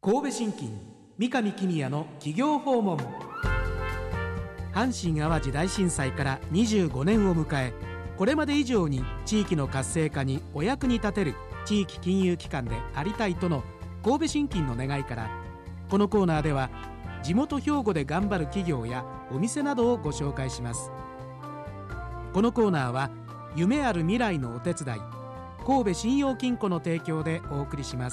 神戸信金三上公也の企業訪問。阪神・淡路大震災から25年を迎え、これまで以上に地域の活性化にお役に立てる地域金融機関でありたいとの神戸信金の願いから、このコーナーでは地元兵庫で頑張る企業やお店などをご紹介します。このコーナーは夢ある未来のお手伝い、神戸信用金庫の提供でお送りします。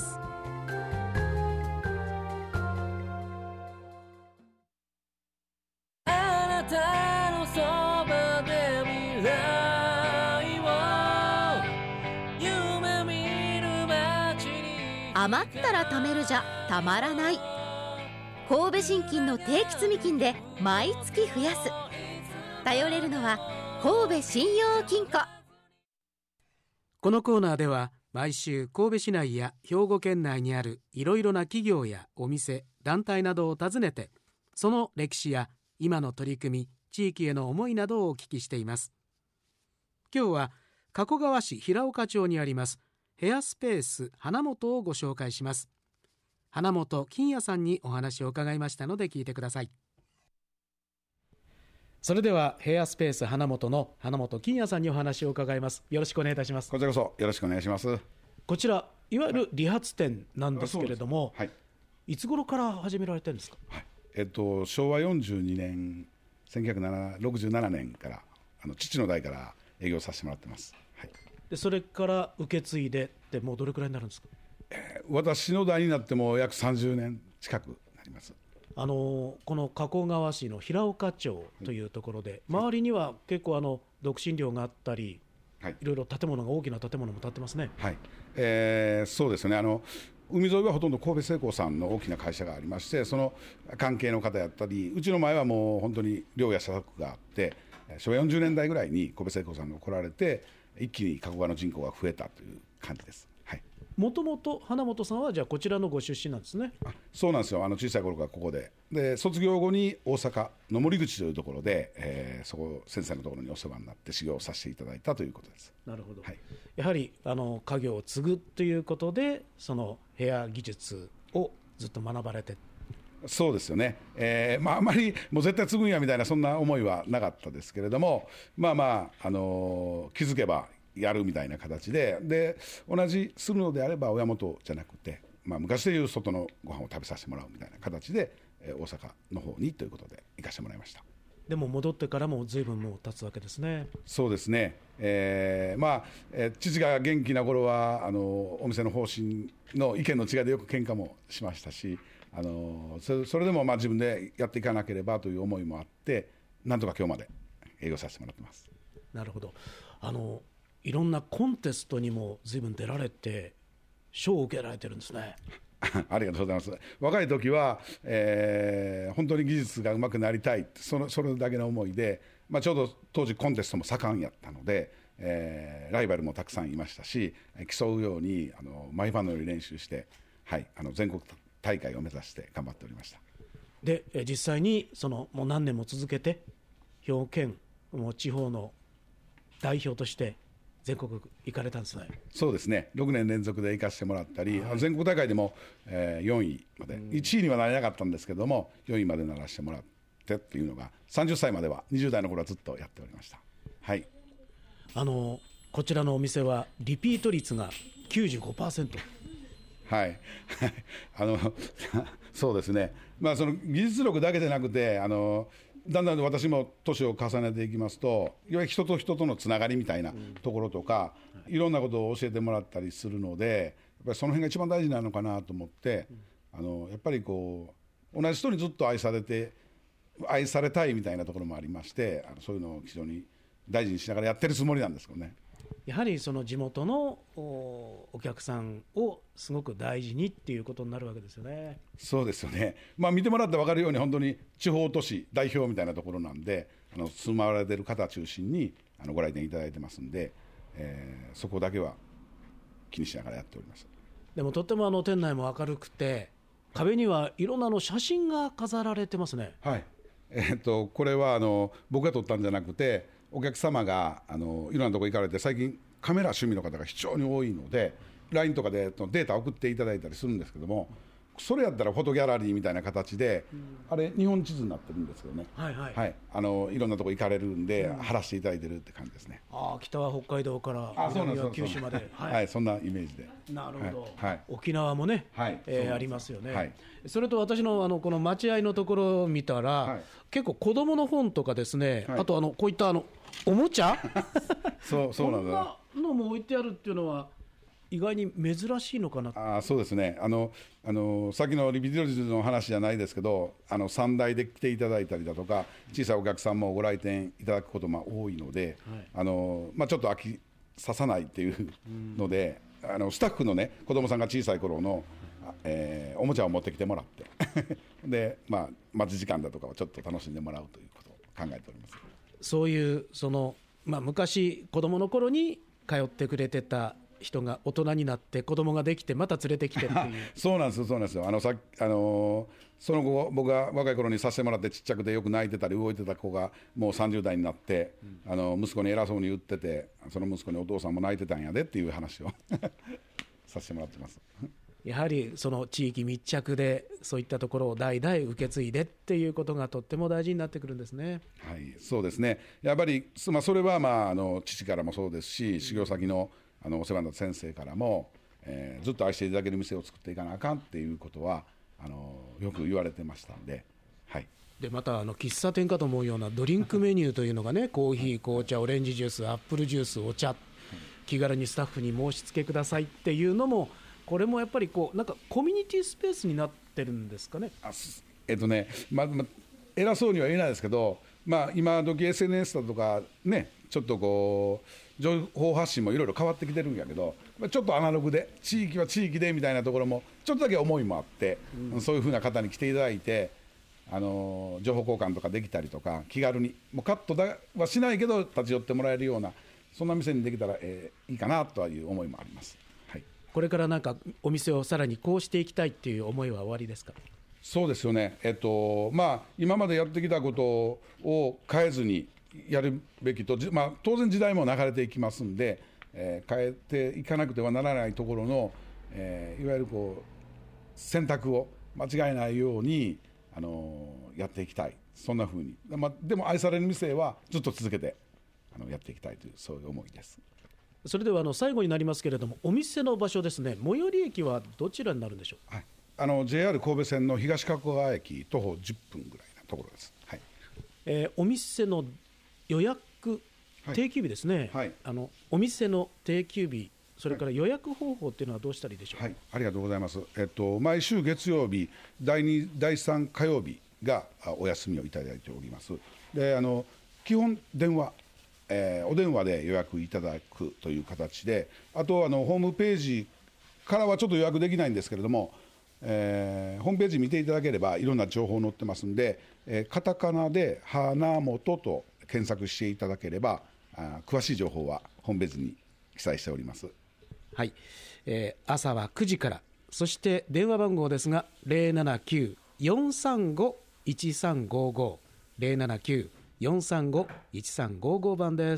あなたのそばで未来を夢見る街に、 余ったら貯めるじゃたまらない。神戸信金の定期積金で毎月増やす。頼れるのは神戸信用金庫。 このコーナーでは毎週神戸市内や兵庫県内にあるいろいろな企業やお店、団体などを訪ねて、その歴史や今の取り組み、地域への思いなどをお聞きしています。今日は加古川市平岡町にありますヘアスペース花本をご紹介します。花本金也さんにお話を伺いましたので聞いてください。それではヘアスペース花本の花本金也さんにお話を伺います。よろしくお願いいたします。 こちらこそよろしくお願いします。 こちらいわゆる理髪店なんですけれども、 はい、 いつ頃から始められてるんですか？ はい、昭和42年1967年から父の代から営業させてもらってます。はい、 でそれから受け継いでってもうどれくらいになるんですか？ 私の代になっても約30年近くなります。 この加古川市の平岡町というところで、周りには結構独身寮があったり、いろいろ建物が大きな建物も建ってますね。 はい、そうですね。海沿いはほとんど神戸製鋼さんの大きな会社がありまして、その関係の方やったり、うちの前はもう本当に寮や社宅があって、昭和40年代ぐらいに神戸製鋼さんが来られて、一気に加古川の人口が増えたという感じです。 もともと花本さんはじゃあこちらのご出身なんですね。 そうなんですよ。小さい頃からここで、卒業後に大阪の森口というところで、そこ先生のところにお世話になって修行させていただいたということです。 なるほど。 はい、 やはり家業を継ぐということで、そのヘア技術をずっと学ばれて。 そうですよね。あまりもう絶対継ぐんやみたいなそんな思いはなかったですけれども、気づけばやるみたいな形で、同じするのであれば親元じゃなくて、昔でいう外のご飯を食べさせてもらうみたいな形で、大阪の方にということで行かせてもらいました。 でも戻ってからも随分もう経つわけですね。 そうですね。父が元気な頃はお店の方針の意見の違いでよく喧嘩もしましたし、それでも自分でやっていかなければという思いもあって、なんとか今日まで営業させてもらってます。 なるほど。いろんなコンテストにも随分出られて賞を受けられてるんですね。 ありがとうございます。若い時は、本当に技術が上手くなりたい、それだけの思いで、ちょうど当時コンテストも盛んやったので、ライバルもたくさんいましたし、競うように毎晩のように練習して、全国大会を目指して頑張っておりました。 で実際にもう何年も続けて兵庫県もう地方の代表として全国行かれたんですね。 そうですね。6年連続で行かせてもらったり、全国大会でも、4位まで、1位にはなれなかったんですけども4位までならせてもらってっていうのが30歳までは、20代の頃はずっとやっておりました。はい、 こちらのお店はリピート率が 95%。 はい、そうですね。その技術力だけでなくて、だんだん私も年を重ねていきますと、いわゆる人と人とのつながりみたいなところとか、いろんなことを教えてもらったりするので、やっぱりその辺が一番大事なのかなと思って、やっぱり同じ人にずっと愛されたいみたいなところもありまして、そういうのを非常に大事にしながらやってるつもりなんですけどね。 やはりその地元のお客さんをすごく大事にっていうことになるわけですよね。 そうですよね。見てもらって分かるように、本当に地方都市代表みたいなところなんで、住まわれてる方中心にご来店いただいてますんで、そこだけは気にしながらやっております。 でもとっても店内も明るくて、壁にはいろんな写真が飾られてますね。 はい、これは僕が撮ったんじゃなくて、お客様がいろんなとこ行かれて、最近カメラ趣味の方が非常に多いので LINE とかでデータ送っていただいたりするんですけども、 それやったらフォトギャラリーみたいな形で、あれ日本地図になってるんですけどね、 はいはい、 はい、いろんなとこ行かれるんで、貼らせていただいてるって感じですね。 北は北海道から南は九州まで、 はい、そんなイメージで。 なるほど、 はい、 沖縄もね、 はい、 ありますよね、 はい、 それと私のこの待合のところを見たら、はい、結構子供の本とかですね、はい、あとこういったおもちゃそうなんだ、 こんなのも置いてあるっていうのは意外に珍しいのかな。 そうですね、さっきのリビデオ術の話じゃないですけど、3台で来ていただいたりだとか、小さいお客さんもご来店いただくことも多いので、はい、ちょっと飽きささないっていうので、スタッフのね、子供さんが小さい頃の、おもちゃを持ってきてもらってで、待ち時間だとかをちょっと楽しんでもらうということを考えております。 そういう昔子供の頃に通ってくれてた人が大人になって子供ができてまた連れてきてっていうそうなんですよ、その後僕が若い頃にさせてもらって、ちっちゃくてよく泣いてたり動いてた子がもう30代になって、息子に偉そうに言ってて、その息子にお父さんも泣いてたんやでっていう話をさせてもらってます。 やはりその地域密着でそういったところを代々受け継いでっていうことがとっても大事になってくるんですね。 はい、そうですね。やっぱり、それは父からもそうですし、修行先のお世話になった先生からも、ずっと愛していただける店を作っていかなあかんっていうことはよく言われてましたんで、はい、 でまた喫茶店かと思うようなドリンクメニューというのがね、コーヒー、紅茶、オレンジジュース、アップルジュース、お茶、気軽にスタッフに申し付けくださいっていうのも、これもやっぱりなんかコミュニティスペースになってるんですかね。 偉そうには言えないですけど、今時 SNS だとかね、ちょっと情報発信もいろいろ変わってきてるんやけど、ちょっとアナログで地域は地域でみたいなところもちょっとだけ思いもあって、そういうふうな方に来ていただいて、情報交換とかできたりとか、気軽にもうカットはしないけど立ち寄ってもらえるような、そんな店にできたら、いいかなという思いもあります。はい、 これからなんかお店をさらにこうしていきたいっていう思いは終わりですか。 そうですよね、今までやってきたことを変えずにやるべきと、当然時代も流れていきますんで、変えていかなくてはならないところの、いわゆる選択を間違えないようにやっていきたい、そんなふうに、でも愛される店はずっと続けてやっていきたいという、そういう思いです。 それでは最後になりますけれども、お店の場所ですね、最寄り駅はどちらになるんでしょう。 はい、JR 神戸線の東加古川駅徒歩10分ぐらいなところです。はい、 お店の予約定休日ですね、はい、お店の定休日、それから予約方法っていうのはどうしたらいいでしょうか。 はい、ありがとうございます。毎週月曜日、第2、第3火曜日がお休みをいただいております。で基本電話、お電話で予約いただくという形で、あとホームページからはちょっと予約できないんですけれども、ホームページ見ていただければいろんな情報載ってますんで、カタカナで花本と検索していただければ詳しい情報はホームページに記載しております。 はい、朝は9時から、そして電話番号ですが 079-435-1355 079-435-1355 番です。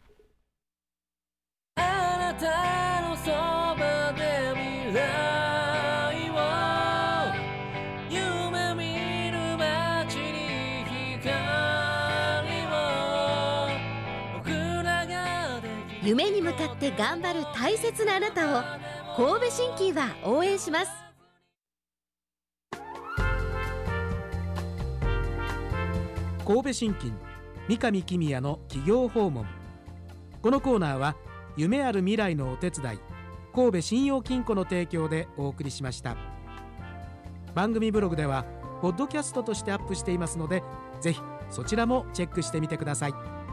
あなたのそばで未来夢に向かって頑張る大切なあなたを神戸新規は応援します。 神戸新規三上公也の企業訪問。このコーナーは夢ある未来のお手伝い、神戸信用金庫の提供でお送りしました。番組ブログではポッドキャストとしてアップしていますので、ぜひそちらもチェックしてみてください。